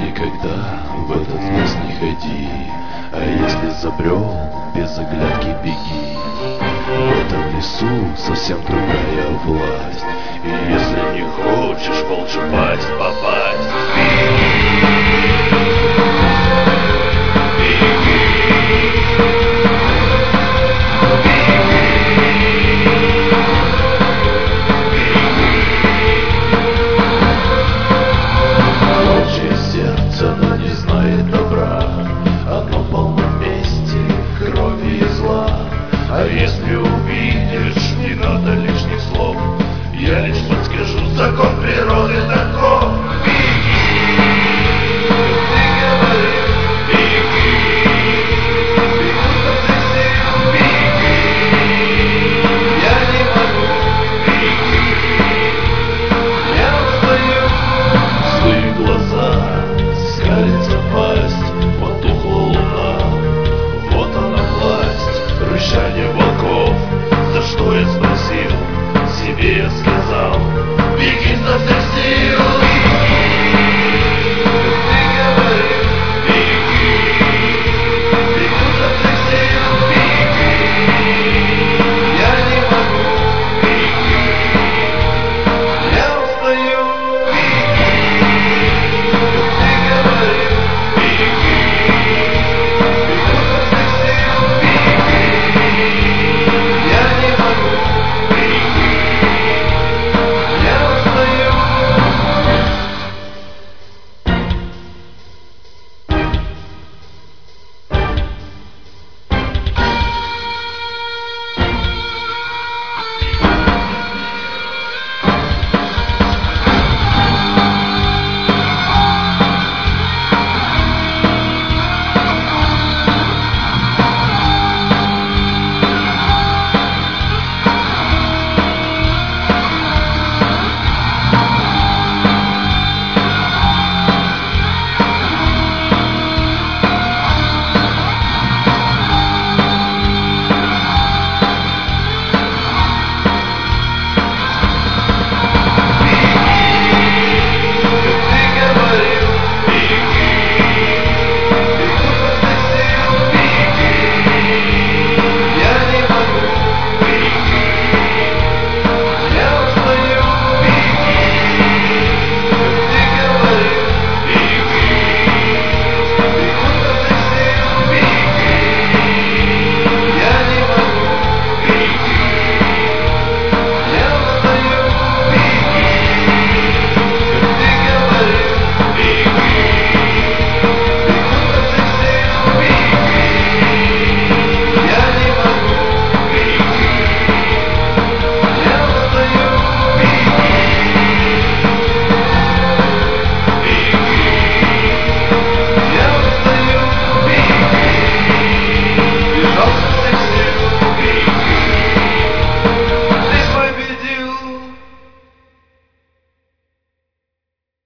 никогда в этот лес не ходи, а если забрел, без оглядки беги. В этом лесу совсем другая власть, и если не хочешь в волчью пасть попасть, волчье сердце, оно не знает добра, оно полно мести, крови и зла. А если увидишь, не надо лишних слов, я лишь подскажу, закон природы таков.